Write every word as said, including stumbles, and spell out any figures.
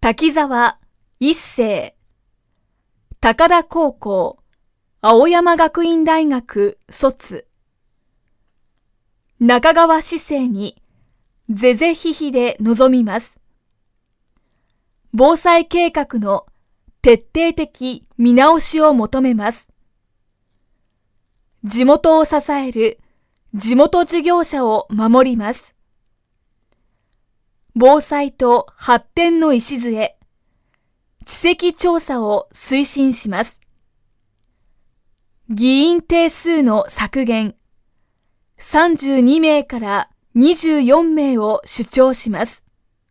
滝沢一生、高田高校、青山学院大学卒。中川市政に是々非々で臨みます。防災計画の徹底的見直しを求めます。地元を支える地元事業者を守ります。防災と発展の礎、地籍調査を推進します。議員定数の削減、さんじゅうにめいからにじゅうよんめいを主張します。